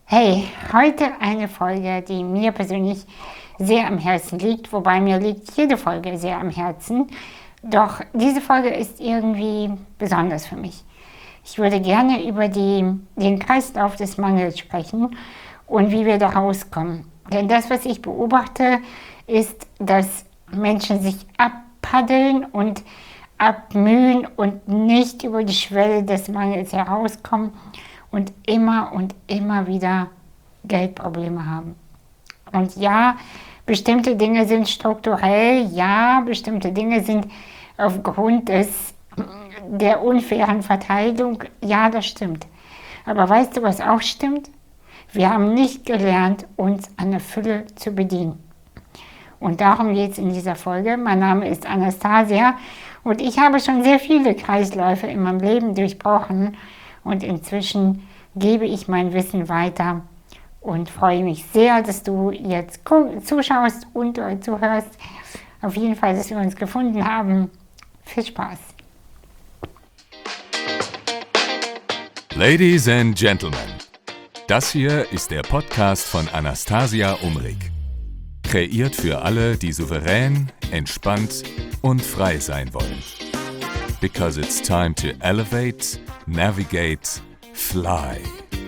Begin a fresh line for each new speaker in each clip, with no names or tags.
Hey, heute eine Folge, die mir persönlich sehr am Herzen liegt, wobei mir liegt jede Folge sehr am Herzen. Doch diese Folge ist irgendwie besonders für mich. Ich würde gerne über den Kreislauf des Mangels sprechen und wie wir da rauskommen. Denn das, was ich beobachte, ist, dass Menschen sich abpaddeln und abmühen und nicht über die Schwelle des Mangels herauskommen und immer wieder Geldprobleme haben. Und ja, bestimmte Dinge sind strukturell, ja, bestimmte Dinge sind aufgrund der unfairen Verteilung, ja, das stimmt. Aber weißt du, was auch stimmt? Wir haben nicht gelernt, uns an der Fülle zu bedienen. Und darum geht es in dieser Folge. Mein Name ist Anastasia und ich habe schon sehr viele Kreisläufe in meinem Leben durchbrochen und inzwischen gebe ich mein Wissen weiter und freue mich sehr, dass du jetzt zuschaust und zuhörst. Auf jeden Fall, dass wir uns gefunden haben. Viel Spaß!
Ladies and Gentlemen, das hier ist der Podcast von Anastasia Umrig. Kreiert für alle, die souverän, entspannt und frei sein wollen. Because it's time to elevate, navigate, fly.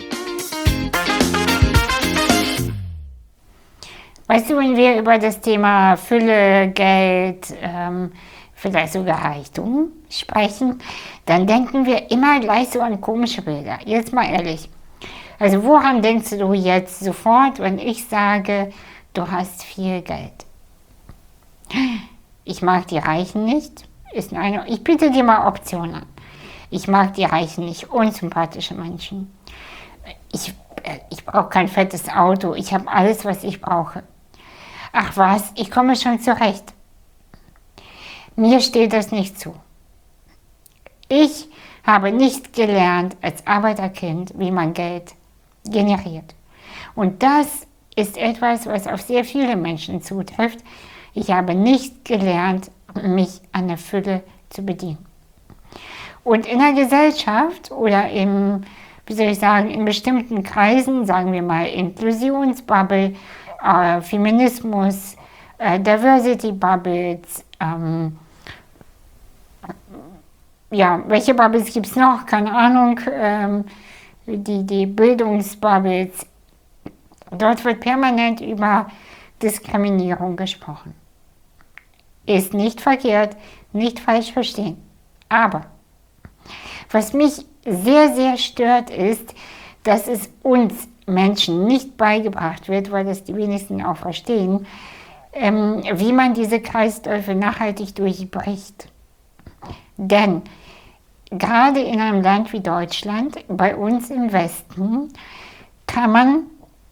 Weißt du, wenn wir über das Thema Fülle, Geld, vielleicht sogar Reichtum sprechen, dann denken wir immer gleich so an komische Bilder. Jetzt mal ehrlich. Also woran denkst du jetzt sofort, wenn ich sage, du hast viel Geld? Ich mag die Reichen nicht. Ich biete dir mal Optionen an. Ich mag die Reichen nicht, unsympathische Menschen. Ich brauche kein fettes Auto. Ich habe alles, was ich brauche. Ach was, ich komme schon zurecht. Mir steht das nicht zu. Ich habe nicht gelernt als Arbeiterkind, wie man Geld generiert. Und das ist etwas, was auf sehr viele Menschen zutrifft. Ich habe nicht gelernt, mich an der Fülle zu bedienen. Und in der Gesellschaft oder in bestimmten Kreisen, sagen wir mal Inklusionsbubble, Feminismus, Diversity Bubbles, welche Bubbles gibt es noch? Keine Ahnung, die Bildungsbubbles. Dort wird permanent über Diskriminierung gesprochen. Ist nicht verkehrt, nicht falsch verstehen. Aber was mich sehr, sehr stört, ist, dass es uns Menschen nicht beigebracht wird, weil das die wenigsten auch verstehen, wie man diese Kreisläufe nachhaltig durchbricht. Denn gerade in einem Land wie Deutschland, bei uns im Westen, kann man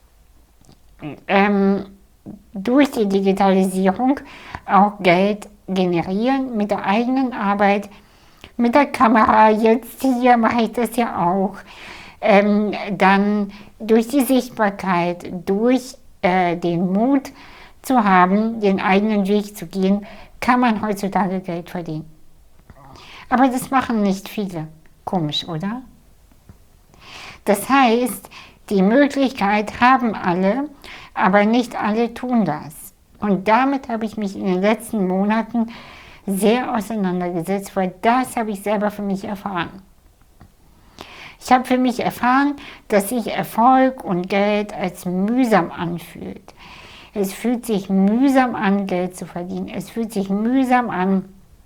durch die Digitalisierung auch Geld generieren mit der eigenen Arbeit, mit der Kamera. Jetzt hier mache ich das ja auch. Dann durch die Sichtbarkeit, durch den Mut zu haben, den eigenen Weg zu gehen, kann man heutzutage Geld verdienen. Aber das machen nicht viele. Komisch, oder? Das heißt, die Möglichkeit haben alle, aber nicht alle tun das. Und damit habe ich mich in den letzten Monaten sehr auseinandergesetzt, weil das habe ich selber für mich erfahren. Ich habe für mich erfahren, dass sich Erfolg und Geld als mühsam anfühlt. Es fühlt sich mühsam an, Geld zu verdienen. Es fühlt sich mühsam an,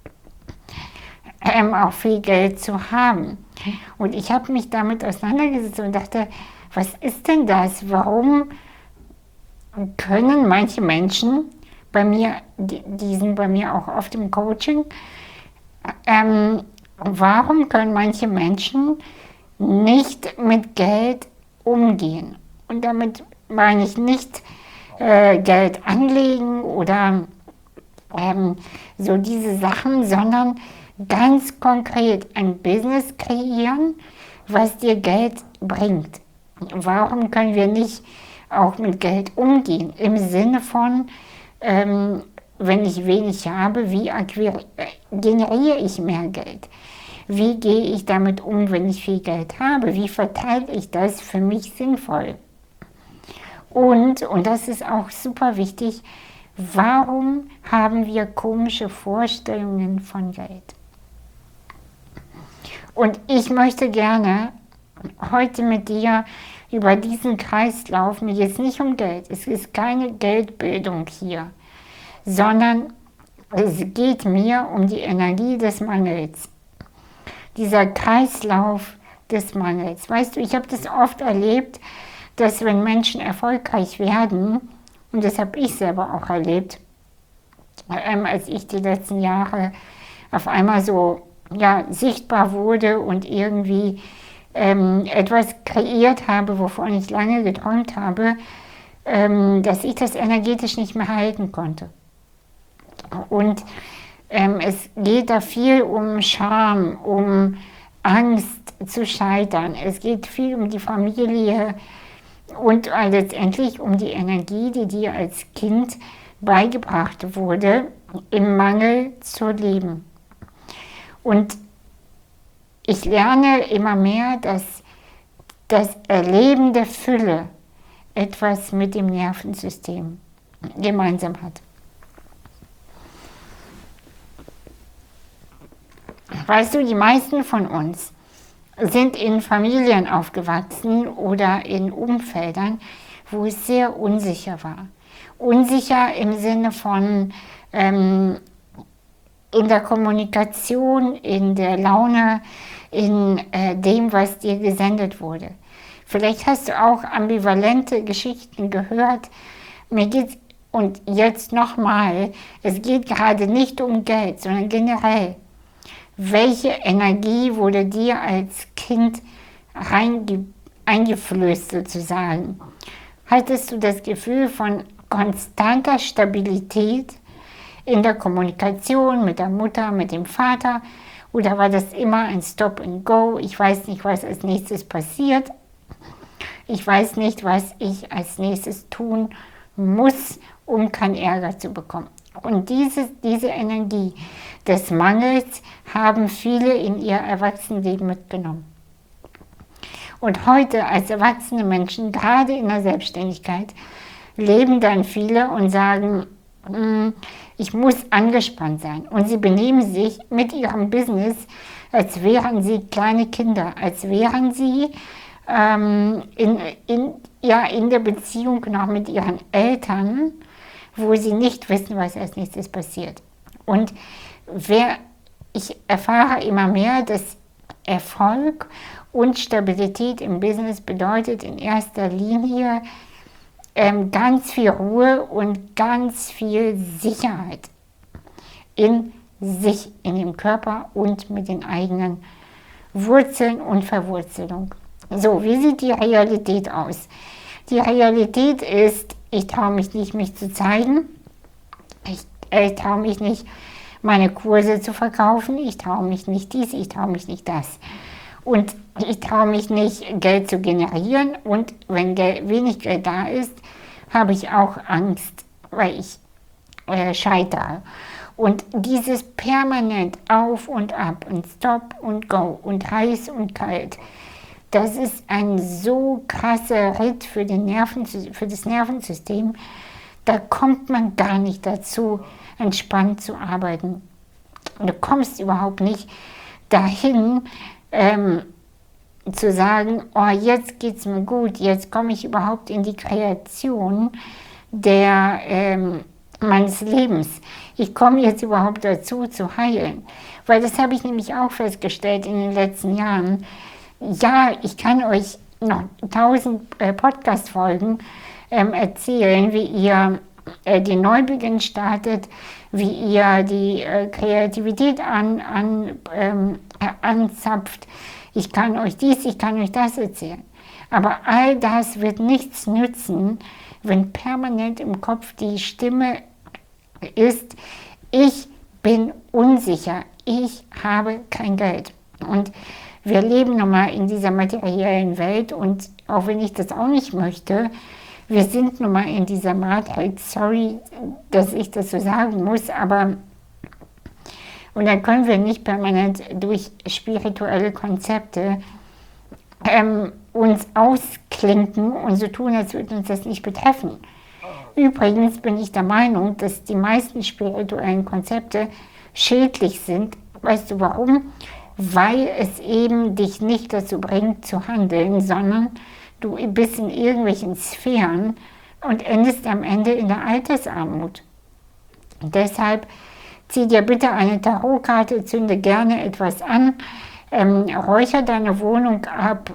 auch viel Geld zu haben. Und ich habe mich damit auseinandergesetzt und dachte, was ist denn das? Warum können manche Menschen bei mir, die sind bei mir auch oft im Coaching, warum können manche Menschen nicht mit Geld umgehen? Und damit meine ich nicht Geld anlegen oder so diese Sachen, sondern ganz konkret ein Business kreieren, was dir Geld bringt. Warum können wir nicht auch mit Geld umgehen? Im Sinne von, wenn ich wenig habe, wie generiere ich mehr Geld? Wie gehe ich damit um, wenn ich viel Geld habe? Wie verteile ich das für mich sinnvoll? Und das ist auch super wichtig, warum haben wir komische Vorstellungen von Geld? Und ich möchte gerne heute mit dir über diesen Kreislauf, mir geht es nicht um Geld, es ist keine Geldbildung hier, sondern es geht mir um die Energie des Mangels. Dieser Kreislauf des Mangels. Weißt du, ich habe das oft erlebt, dass wenn Menschen erfolgreich werden, und das habe ich selber auch erlebt, als ich die letzten Jahre auf einmal so sichtbar wurde und irgendwie etwas kreiert habe, wovon ich lange geträumt habe, dass ich das energetisch nicht mehr halten konnte. Und es geht da viel um Scham, um Angst zu scheitern. Es geht viel um die Familie und letztendlich um die Energie, die dir als Kind beigebracht wurde, im Mangel zu leben. Und ich lerne immer mehr, dass das Erleben der Fülle etwas mit dem Nervensystem gemeinsam hat. Weißt du, die meisten von uns sind in Familien aufgewachsen oder in Umfeldern, wo es sehr unsicher war. Unsicher im Sinne von in der Kommunikation, in der Laune, in dem, was dir gesendet wurde. Vielleicht hast du auch ambivalente Geschichten gehört. Mir geht's, und jetzt nochmal, es geht gerade nicht um Geld, sondern generell. Welche Energie wurde dir als Kind eingeflößt sozusagen? Hattest du das Gefühl von konstanter Stabilität in der Kommunikation mit der Mutter, mit dem Vater? Oder war das immer ein Stop and Go? Ich weiß nicht, was als nächstes passiert. Ich weiß nicht, was ich als nächstes tun muss, um keinen Ärger zu bekommen. Und diese Energie des Mangels haben viele in ihr Erwachsenenleben mitgenommen. Und heute als erwachsene Menschen, gerade in der Selbstständigkeit, leben dann viele und sagen, ich muss angespannt sein. Und sie benehmen sich mit ihrem Business, als wären sie kleine Kinder, als wären sie in der Beziehung noch mit ihren Eltern, wo sie nicht wissen, was als nächstes passiert. Und ich erfahre immer mehr, dass Erfolg und Stabilität im Business bedeutet in erster Linie ganz viel Ruhe und ganz viel Sicherheit in sich, in dem Körper und mit den eigenen Wurzeln und Verwurzelung. So, wie sieht die Realität aus? Die Realität ist, ich traue mich nicht, mich zu zeigen. Ich traue mich nicht, meine Kurse zu verkaufen. Ich traue mich nicht dies, ich traue mich nicht das. Und ich traue mich nicht, Geld zu generieren. Und wenn wenig Geld da ist, habe ich auch Angst, weil ich scheitere. Und dieses permanent Auf und Ab und Stop und Go und heiß und kalt, das ist ein so krasser Ritt für das Nervensystem. Da kommt man gar nicht dazu, entspannt zu arbeiten. Du kommst überhaupt nicht dahin, zu sagen, oh, jetzt geht's mir gut, jetzt komme ich überhaupt in die Kreation meines Lebens. Ich komme jetzt überhaupt dazu, zu heilen. Weil das habe ich nämlich auch festgestellt in den letzten Jahren. Ja, ich kann euch noch 1000 Podcast-Folgen erzählen, wie ihr den Neubeginn startet, wie ihr die Kreativität anzapft. Ich kann euch dies, ich kann euch das erzählen. Aber all das wird nichts nützen, wenn permanent im Kopf die Stimme ist, ich bin unsicher, ich habe kein Geld. Und wir leben nun mal in dieser materiellen Welt und auch wenn ich das auch nicht möchte, wir sind nun mal in dieser Matrix, sorry, dass ich das so sagen muss, aber und dann können wir nicht permanent durch spirituelle Konzepte uns ausklinken und so tun, als würde uns das nicht betreffen. Übrigens bin ich der Meinung, dass die meisten spirituellen Konzepte schädlich sind. Weißt du warum? Weil es eben dich nicht dazu bringt zu handeln, sondern du bist in irgendwelchen Sphären und endest am Ende in der Altersarmut. Und deshalb zieh dir bitte eine Tarotkarte, zünde gerne etwas an, räucher deine Wohnung ab.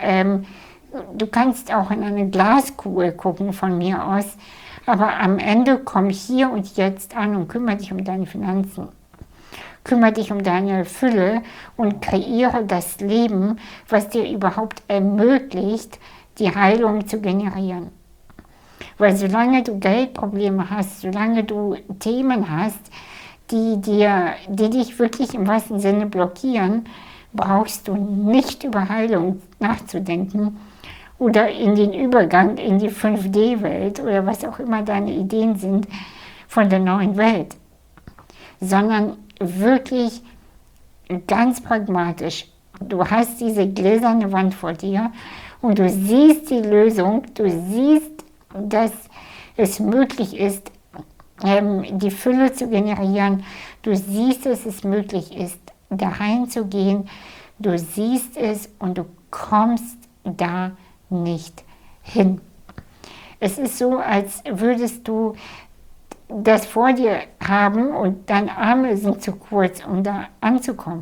Du kannst auch in eine Glaskugel gucken von mir aus, aber am Ende komm hier und jetzt an und kümmere dich um deine Finanzen. Kümmere dich um deine Fülle und kreiere das Leben, was dir überhaupt ermöglicht, die Heilung zu generieren. Weil solange du Geldprobleme hast, solange du Themen hast, die dich wirklich im wahrsten Sinne blockieren, brauchst du nicht über Heilung nachzudenken oder in den Übergang in die 5D-Welt oder was auch immer deine Ideen sind von der neuen Welt, sondern wirklich ganz pragmatisch. Du hast diese gläserne Wand vor dir und du siehst die Lösung, du siehst, dass es möglich ist, die Fülle zu generieren. Du siehst, dass es möglich ist, da reinzugehen. Du siehst es und du kommst da nicht hin. Es ist so, als würdest du das vor dir haben und deine Arme sind zu kurz, um da anzukommen.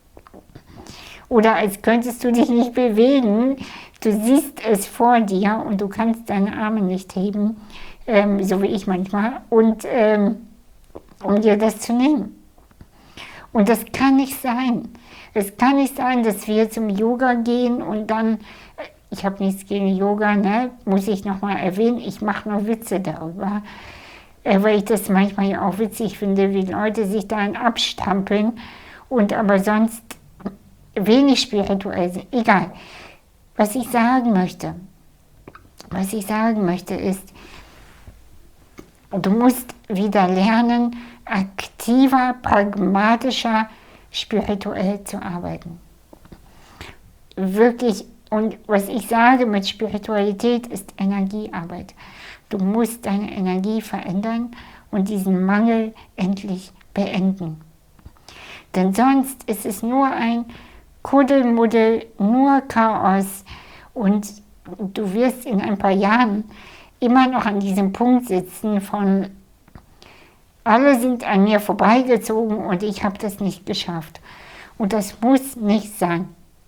Oder als könntest du dich nicht bewegen, du siehst es vor dir und du kannst deine Arme nicht heben, so wie ich manchmal, und um dir das zu nehmen. Und das kann nicht sein. Es kann nicht sein, dass wir zum Yoga gehen und dann, ich habe nichts gegen Yoga, ne, muss ich nochmal erwähnen, ich mache nur Witze darüber, weil ich das manchmal ja auch witzig finde, wie Leute sich daran abstampeln und aber sonst wenig spirituell sind. Egal. Was ich sagen möchte ist, du musst wieder lernen, aktiver, pragmatischer, spirituell zu arbeiten. Wirklich, und was ich sage mit Spiritualität ist Energiearbeit. Du musst deine Energie verändern und diesen Mangel endlich beenden. Denn sonst ist es nur ein Kuddelmuddel, nur Chaos und du wirst in ein paar Jahren immer noch an diesem Punkt sitzen von alle sind an mir vorbeigezogen und ich habe das nicht geschafft. Und das muss nicht sein.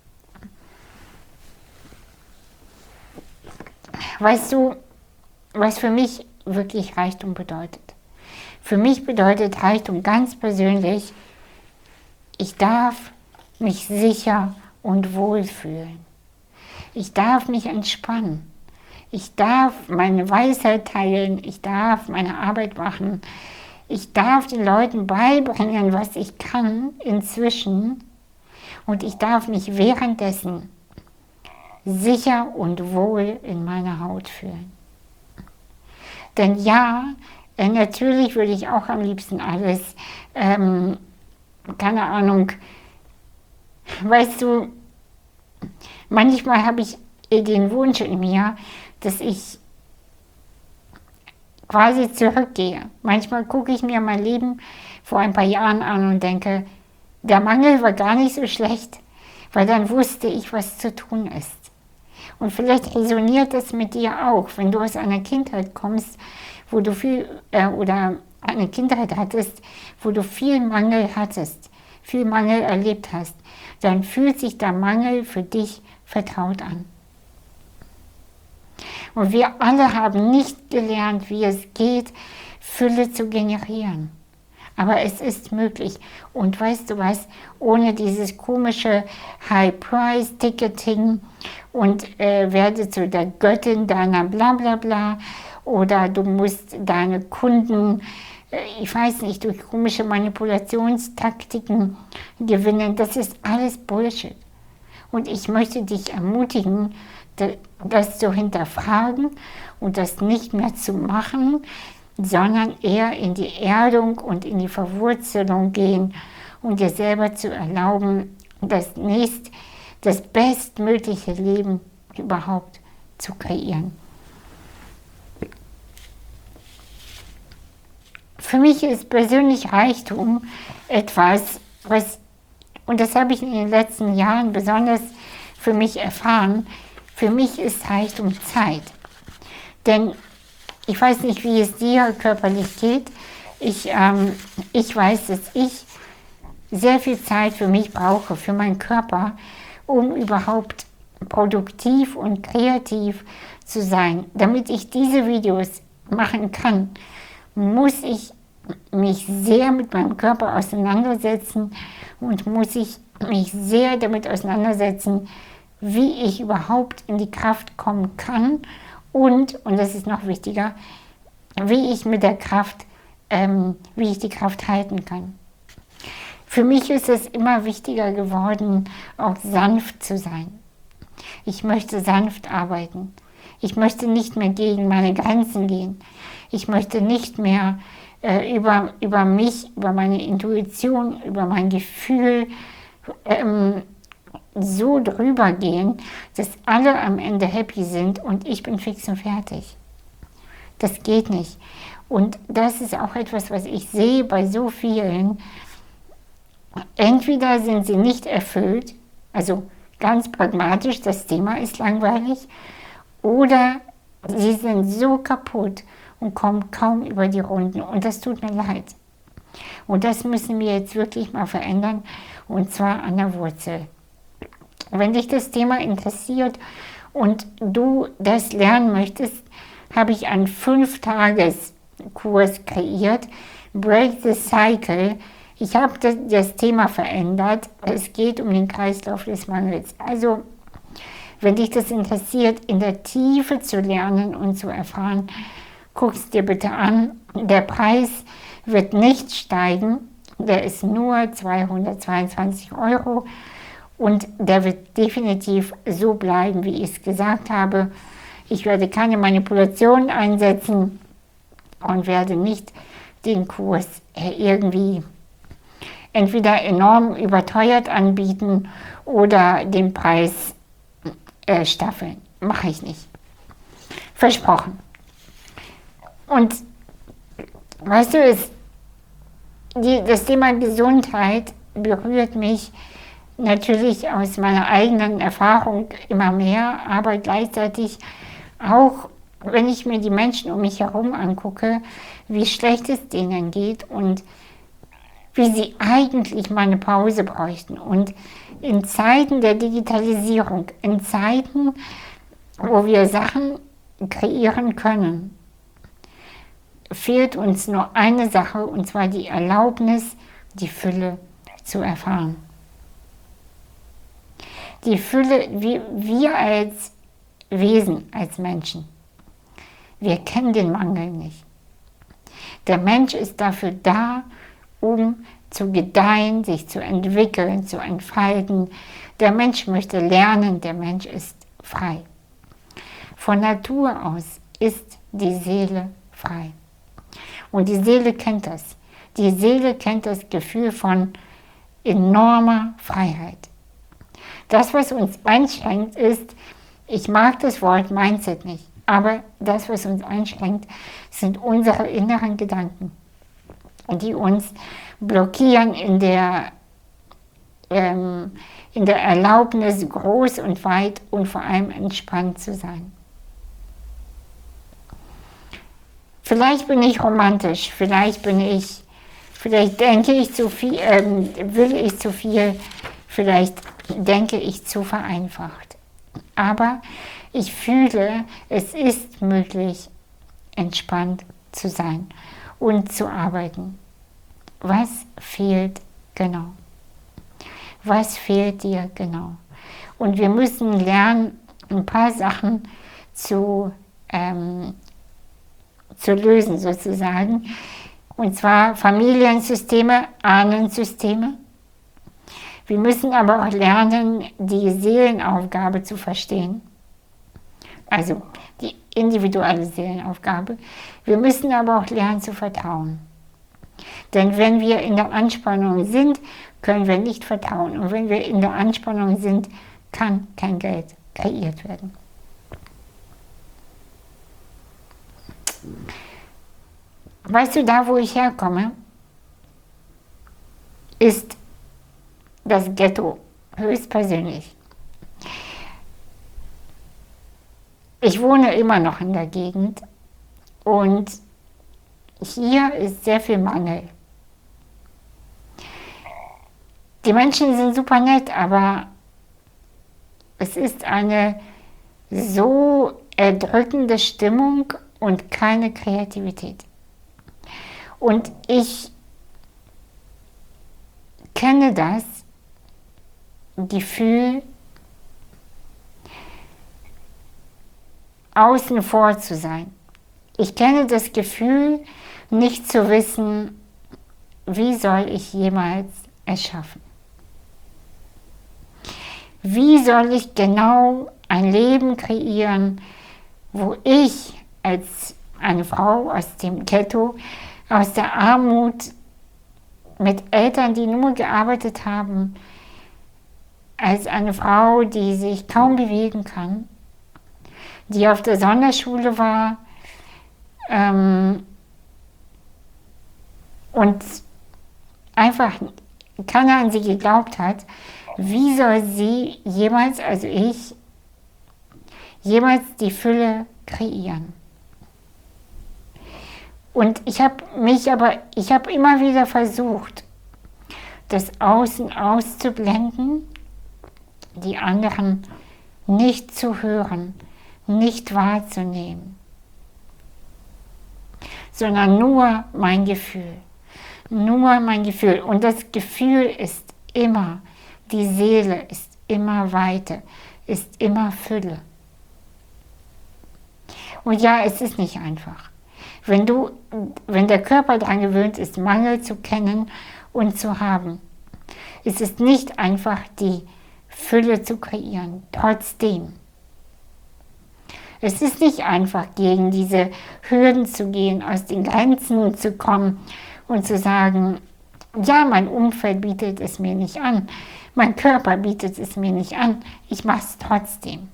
Weißt du, was für mich wirklich Reichtum bedeutet? Für mich bedeutet Reichtum ganz persönlich, ich darf mich sicher und wohl fühlen. Ich darf mich entspannen. Ich darf meine Weisheit teilen. Ich darf meine Arbeit machen. Ich darf den Leuten beibringen, was ich kann inzwischen. Und ich darf mich währenddessen sicher und wohl in meiner Haut fühlen. Denn ja, natürlich würde ich auch am liebsten alles, keine Ahnung, weißt du, manchmal habe ich den Wunsch in mir, dass ich quasi zurückgehe. Manchmal gucke ich mir mein Leben vor ein paar Jahren an und denke, der Mangel war gar nicht so schlecht, weil dann wusste ich, was zu tun ist. Und vielleicht resoniert das mit dir auch, wenn du aus einer Kindheit kommst, wo du oder eine Kindheit hattest, wo du viel Mangel hattest, viel Mangel erlebt hast, dann fühlt sich der Mangel für dich vertraut an. Und wir alle haben nicht gelernt, wie es geht, Fülle zu generieren. Aber es ist möglich. Und weißt du was, ohne dieses komische High-Price-Ticketing und werde zu der Göttin deiner Blablabla oder du musst deine Kunden, ich weiß nicht, durch komische Manipulationstaktiken gewinnen. Das ist alles Bullshit. Und ich möchte dich ermutigen, das zu hinterfragen und das nicht mehr zu machen, sondern eher in die Erdung und in die Verwurzelung gehen und dir selber zu erlauben, das bestmögliche Leben überhaupt zu kreieren. Für mich ist persönlich Reichtum etwas, und das habe ich in den letzten Jahren besonders für mich erfahren, für mich ist Reichtum Zeit. Denn ich weiß nicht, wie es dir körperlich geht. Ich weiß, dass ich sehr viel Zeit für mich brauche, für meinen Körper, um überhaupt produktiv und kreativ zu sein. Damit ich diese Videos machen kann, muss ich mich sehr mit meinem Körper auseinandersetzen und muss ich mich sehr damit auseinandersetzen, wie ich überhaupt in die Kraft kommen kann und das ist noch wichtiger, wie ich mit der Kraft, wie ich die Kraft halten kann. Für mich ist es immer wichtiger geworden, auch sanft zu sein. Ich möchte sanft arbeiten. Ich möchte nicht mehr gegen meine Grenzen gehen. Ich möchte nicht mehr über mich, über meine Intuition, über mein Gefühl so drüber gehen, dass alle am Ende happy sind und ich bin fix und fertig. Das geht nicht. Und das ist auch etwas, was ich sehe bei so vielen. Entweder sind sie nicht erfüllt, also ganz pragmatisch, das Thema ist langweilig, oder sie sind so kaputt und kommen kaum über die Runden. Und das tut mir leid. Und das müssen wir jetzt wirklich mal verändern, und zwar an der Wurzel. Wenn dich das Thema interessiert und du das lernen möchtest, habe ich einen 5-Tages-Kurs kreiert, Break the Cycle. Ich habe das Thema verändert. Es geht um den Kreislauf des Mangels. Also, wenn dich das interessiert, in der Tiefe zu lernen und zu erfahren, guck es dir bitte an. Der Preis wird nicht steigen. Der ist nur 222 € und der wird definitiv so bleiben, wie ich es gesagt habe. Ich werde keine Manipulationen einsetzen und werde nicht den Kurs irgendwie entweder enorm überteuert anbieten oder den Preis staffeln. Mache ich nicht. Versprochen. Und weißt du, das Thema Gesundheit berührt mich natürlich aus meiner eigenen Erfahrung immer mehr, aber gleichzeitig auch, wenn ich mir die Menschen um mich herum angucke, wie schlecht es denen geht und wie sie eigentlich mal eine Pause bräuchten. Und in Zeiten der Digitalisierung, in Zeiten, wo wir Sachen kreieren können, fehlt uns nur eine Sache, und zwar die Erlaubnis, die Fülle zu erfahren. Die Fülle, wir als Wesen, als Menschen, wir kennen den Mangel nicht. Der Mensch ist dafür da, um zu gedeihen, sich zu entwickeln, zu entfalten. Der Mensch möchte lernen, der Mensch ist frei. Von Natur aus ist die Seele frei. Und die Seele kennt das. Die Seele kennt das Gefühl von enormer Freiheit. Das, was uns einschränkt, ist, ich mag das Wort Mindset nicht, aber das, was uns einschränkt, sind unsere inneren Gedanken, die uns blockieren in der Erlaubnis, groß und weit und vor allem entspannt zu sein. Vielleicht bin ich romantisch, vielleicht denke ich zu viel, will ich zu viel, vielleicht denke ich zu vereinfacht. Aber ich fühle, es ist möglich, entspannt zu sein und zu arbeiten. Was fehlt genau? Was fehlt dir genau? Und wir müssen lernen, ein paar Sachen zu lösen sozusagen. Und zwar Familiensysteme, Ahnensysteme. Wir müssen aber auch lernen, die Seelenaufgabe zu verstehen. Also die individuelle Seelenaufgabe. Wir müssen aber auch lernen zu vertrauen. Denn wenn wir in der Anspannung sind, können wir nicht vertrauen. Und wenn wir in der Anspannung sind, kann kein Geld kreiert werden. Weißt du, da wo ich herkomme, ist das Ghetto höchstpersönlich. Ich wohne immer noch in der Gegend und hier ist sehr viel Mangel. Die Menschen sind super nett, aber es ist eine so erdrückende Stimmung und keine Kreativität. Und ich kenne das Gefühl, außen vor zu sein. Ich kenne das Gefühl, nicht zu wissen, wie soll ich jemals erschaffen. Wie soll ich genau ein Leben kreieren, wo ich als eine Frau aus dem Ghetto, aus der Armut, mit Eltern, die nur gearbeitet haben, als eine Frau, die sich kaum bewegen kann, die auf der Sonderschule war und einfach keiner an sie geglaubt hat, wie soll sie jemals, also ich, jemals die Fülle kreieren? Und ich habe immer wieder versucht, das Außen auszublenden, die anderen nicht zu hören, nicht wahrzunehmen, sondern nur mein Gefühl. Nur mein Gefühl. Und das Gefühl ist immer, die Seele ist immer Weite, ist immer Fülle. Und ja, es ist nicht einfach. Wenn der Körper daran gewöhnt ist, Mangel zu kennen und zu haben, ist es nicht einfach, die Fülle zu kreieren. Trotzdem. Es ist nicht einfach, gegen diese Hürden zu gehen, aus den Grenzen zu kommen und zu sagen, ja, mein Umfeld bietet es mir nicht an, mein Körper bietet es mir nicht an, ich mache es trotzdem.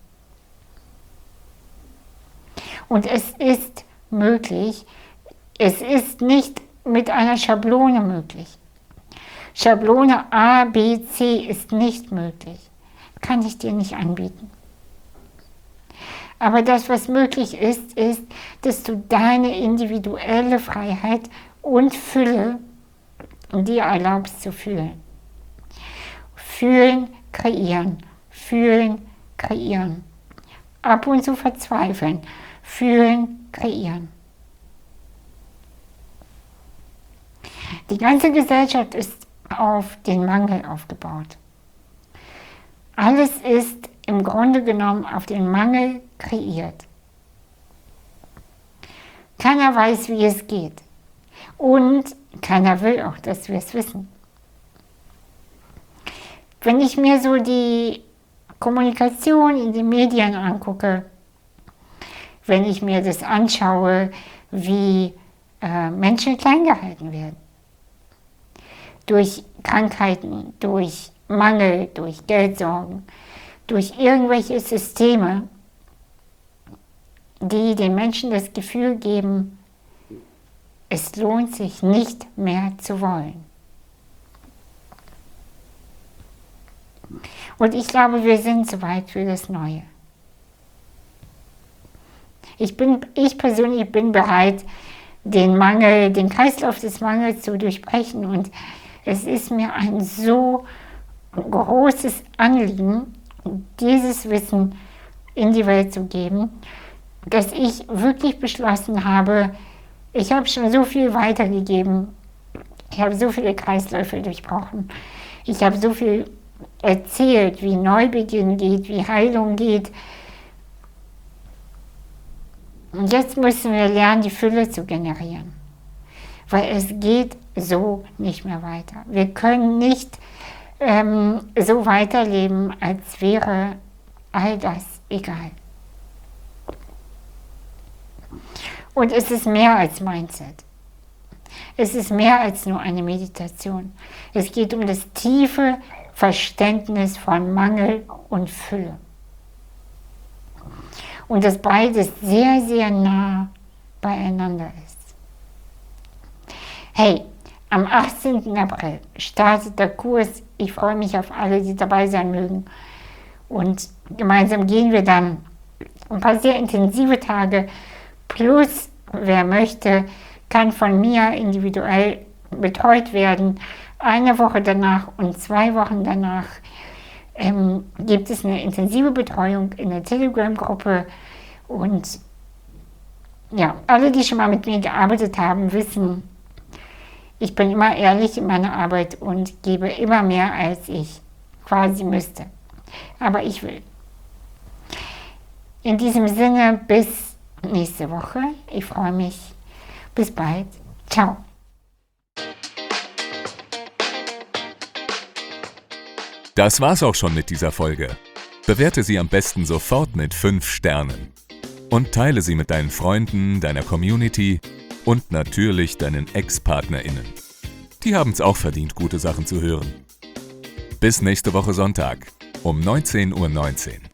Und es ist möglich, es ist nicht mit einer Schablone möglich. Schablone A, B, C ist nicht möglich. Kann ich dir nicht anbieten. Aber das, was möglich ist, ist, dass du deine individuelle Freiheit und Fülle dir erlaubst zu fühlen. Fühlen, kreieren. Fühlen, kreieren. Ab und zu verzweifeln. Fühlen, kreieren. Die ganze Gesellschaft ist auf den Mangel aufgebaut. Alles ist im Grunde genommen auf den Mangel kreiert. Keiner weiß, wie es geht. Und keiner will auch, dass wir es wissen. Wenn ich mir so die Kommunikation in den Medien angucke, wenn ich mir das anschaue, wie Menschen klein gehalten werden, durch Krankheiten, durch Mangel, durch Geldsorgen, durch irgendwelche Systeme, die den Menschen das Gefühl geben, es lohnt sich nicht mehr zu wollen. Und ich glaube, wir sind soweit für das Neue. Ich persönlich bin bereit, den Kreislauf des Mangels zu durchbrechen. Und es ist mir ein so großes Anliegen, dieses Wissen in die Welt zu geben, dass ich wirklich beschlossen habe, ich habe schon so viel weitergegeben, ich habe so viele Kreisläufe durchbrochen, ich habe so viel erzählt, wie Neubeginn geht, wie Heilung geht. Und jetzt müssen wir lernen, die Fülle zu generieren, weil es geht so nicht mehr weiter. Wir können nicht so weiterleben, als wäre all das egal. Und es ist mehr als Mindset. Es ist mehr als nur eine Meditation. Es geht um das tiefe Verständnis von Mangel und Fülle. Und dass beides sehr, sehr nah beieinander ist. Hey, am 18. April startet der Kurs. Ich freue mich auf alle, die dabei sein mögen. Und gemeinsam gehen wir dann ein paar sehr intensive Tage. Plus, wer möchte, kann von mir individuell betreut werden. Eine Woche danach und 2 Wochen danach gibt es eine intensive Betreuung in der Telegram-Gruppe. Und ja, alle, die schon mal mit mir gearbeitet haben, wissen, ich bin immer ehrlich in meiner Arbeit und gebe immer mehr, als ich quasi müsste. Aber ich will. In diesem Sinne, bis nächste Woche. Ich freue mich. Bis bald. Ciao.
Das war's auch schon mit dieser Folge. Bewerte sie am besten sofort mit 5 Sternen. Und teile sie mit deinen Freunden, deiner Community und natürlich deinen Ex-PartnerInnen. Die haben's auch verdient, gute Sachen zu hören. Bis nächste Woche Sonntag um 19:19 Uhr.